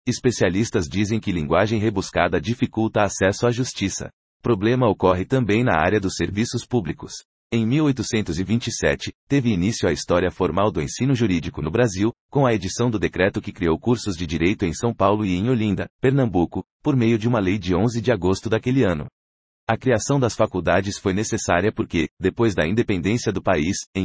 Especialistas dizem que linguagem rebuscada dificulta acesso à justiça. Problema ocorre também na área dos serviços públicos. Em 1827, teve início a história formal do ensino jurídico no Brasil, com a edição do decreto que criou cursos de direito em São Paulo e em Olinda, Pernambuco, por meio de uma lei de 11 de agosto daquele ano. A criação das faculdades foi necessária porque, depois da independência do país, em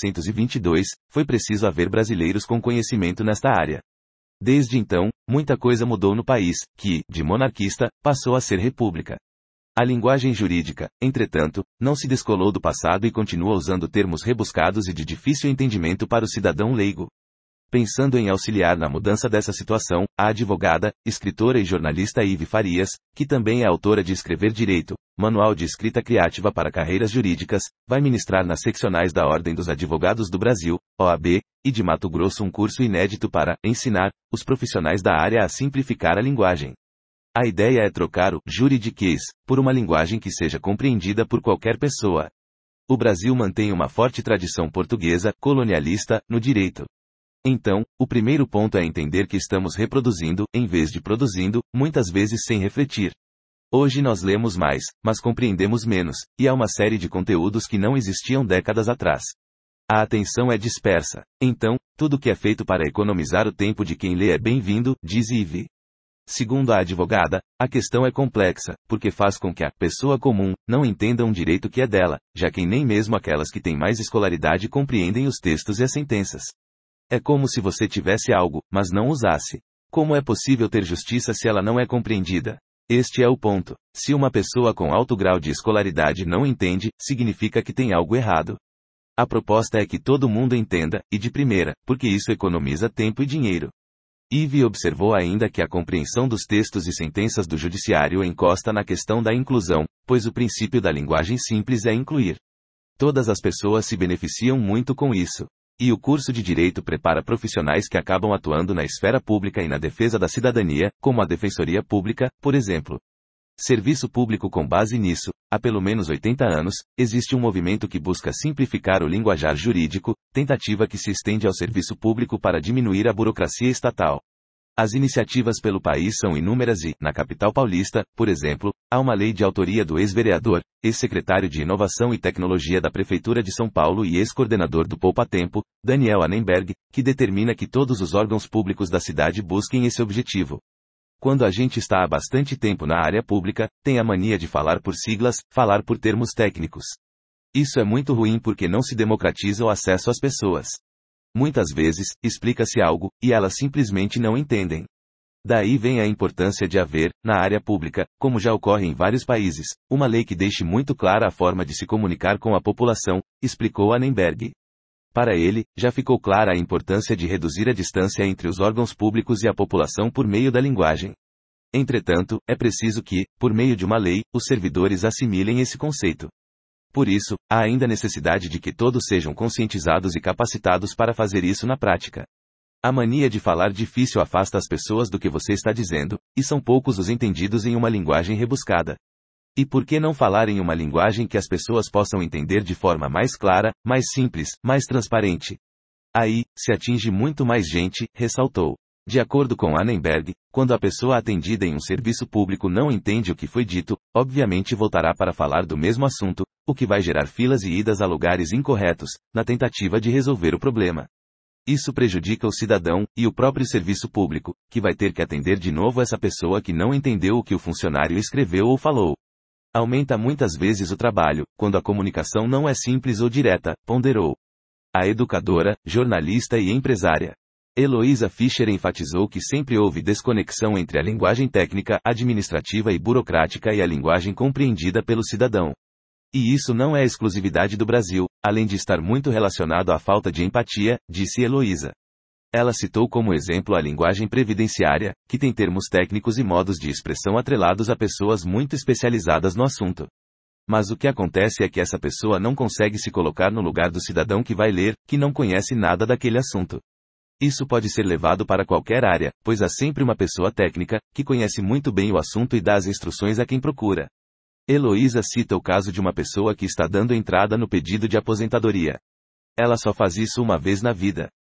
1822, foi preciso haver brasileiros com conhecimento nesta área. Desde então, muita coisa mudou no país, que, de monarquista, passou a ser república. A linguagem jurídica, entretanto, não se descolou do passado e continua usando termos rebuscados e de difícil entendimento para o cidadão leigo. Pensando em auxiliar na mudança dessa situação, a advogada, escritora e jornalista Ive Farias, que também é autora de Escrever Direito, Manual de Escrita Criativa para Carreiras Jurídicas, vai ministrar nas seccionais da Ordem dos Advogados do Brasil, OAB, e de Mato Grosso um curso inédito para ensinar os profissionais da área a simplificar a linguagem. A ideia é trocar o juridiquês por uma linguagem que seja compreendida por qualquer pessoa. O Brasil mantém uma forte tradição portuguesa, colonialista, no direito. Então, o primeiro ponto é entender que estamos reproduzindo, em vez de produzindo, muitas vezes sem refletir. Hoje nós lemos mais, mas compreendemos menos, e há uma série de conteúdos que não existiam décadas atrás. A atenção é dispersa. Então, tudo que é feito para economizar o tempo de quem lê é bem-vindo, diz Ive. Segundo a advogada, a questão é complexa, porque faz com que a pessoa comum não entenda um direito que é dela, já que nem mesmo aquelas que têm mais escolaridade compreendem os textos e as sentenças. É como se você tivesse algo, mas não usasse. Como é possível ter justiça se ela não é compreendida? Este é o ponto. Se uma pessoa com alto grau de escolaridade não entende, significa que tem algo errado. A proposta é que todo mundo entenda, e de primeira, porque isso economiza tempo e dinheiro. Ive observou ainda que a compreensão dos textos e sentenças do judiciário encosta na questão da inclusão, pois o princípio da linguagem simples é incluir. Todas as pessoas se beneficiam muito com isso. E o curso de Direito prepara profissionais que acabam atuando na esfera pública e na defesa da cidadania, como a Defensoria Pública, por exemplo. Serviço público. Com base nisso, há pelo menos 80 anos, existe um movimento que busca simplificar o linguajar jurídico, tentativa que se estende ao serviço público para diminuir a burocracia estatal. As iniciativas pelo país são inúmeras e, na capital paulista, por exemplo, há uma lei de autoria do ex-vereador, ex-secretário de Inovação e Tecnologia da Prefeitura de São Paulo e ex-coordenador do Poupa Tempo, Daniel Annenberg, que determina que todos os órgãos públicos da cidade busquem esse objetivo. Quando a gente está há bastante tempo na área pública, tem a mania de falar por siglas, falar por termos técnicos. Isso é muito ruim porque não se democratiza o acesso às pessoas. Muitas vezes, explica-se algo, e elas simplesmente não entendem. Daí vem a importância de haver, na área pública, como já ocorre em vários países, uma lei que deixe muito clara a forma de se comunicar com a população, explicou Annenberg. Para ele, já ficou clara a importância de reduzir a distância entre os órgãos públicos e a população por meio da linguagem. Entretanto, é preciso que, por meio de uma lei, os servidores assimilem esse conceito. Por isso, há ainda necessidade de que todos sejam conscientizados e capacitados para fazer isso na prática. A mania de falar difícil afasta as pessoas do que você está dizendo, e são poucos os entendidos em uma linguagem rebuscada. E por que não falar em uma linguagem que as pessoas possam entender de forma mais clara, mais simples, mais transparente? Aí, se atinge muito mais gente, ressaltou. De acordo com Annenberg, quando a pessoa atendida em um serviço público não entende o que foi dito, obviamente voltará para falar do mesmo assunto, o que vai gerar filas e idas a lugares incorretos, na tentativa de resolver o problema. Isso prejudica o cidadão, e o próprio serviço público, que vai ter que atender de novo essa pessoa que não entendeu o que o funcionário escreveu ou falou. Aumenta muitas vezes o trabalho, quando a comunicação não é simples ou direta, ponderou. A educadora, jornalista e empresária Heloísa Fischer enfatizou que sempre houve desconexão entre a linguagem técnica, administrativa e burocrática e a linguagem compreendida pelo cidadão. E isso não é exclusividade do Brasil, além de estar muito relacionado à falta de empatia, disse Heloísa. Ela citou como exemplo a linguagem previdenciária, que tem termos técnicos e modos de expressão atrelados a pessoas muito especializadas no assunto. Mas o que acontece é que essa pessoa não consegue se colocar no lugar do cidadão que vai ler, que não conhece nada daquele assunto. Isso pode ser levado para qualquer área, pois há sempre uma pessoa técnica, que conhece muito bem o assunto e dá as instruções a quem procura. Heloísa cita o caso de uma pessoa que está dando entrada no pedido de aposentadoria. Ela só faz isso uma vez na vida.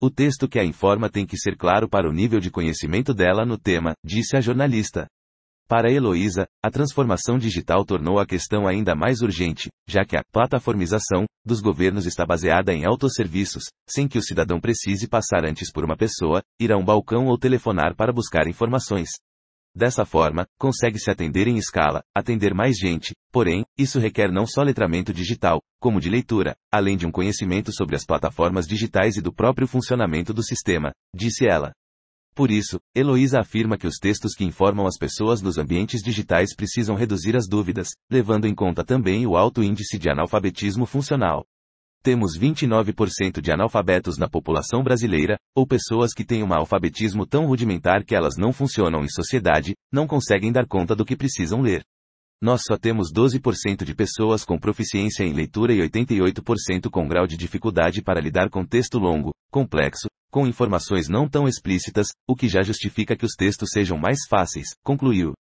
O texto que a informa tem que ser claro para o nível de conhecimento dela no tema, disse a jornalista. Para Heloísa, a transformação digital tornou a questão ainda mais urgente, já que a plataformização dos governos está baseada em autosserviços, sem que o cidadão precise passar antes por uma pessoa, ir a um balcão ou telefonar para buscar informações. Dessa forma, consegue-se atender em escala, atender mais gente, porém, isso requer não só letramento digital, como de leitura, além de um conhecimento sobre as plataformas digitais e do próprio funcionamento do sistema, disse ela. Por isso, Heloísa afirma que os textos que informam as pessoas nos ambientes digitais precisam reduzir as dúvidas, levando em conta também o alto índice de analfabetismo funcional. Temos 29% de analfabetos na população brasileira, ou pessoas que têm um alfabetismo tão rudimentar que elas não funcionam em sociedade, não conseguem dar conta do que precisam ler. Nós só temos 12% de pessoas com proficiência em leitura e 88% com grau de dificuldade para lidar com texto longo, complexo, com informações não tão explícitas, o que já justifica que os textos sejam mais fáceis, concluiu.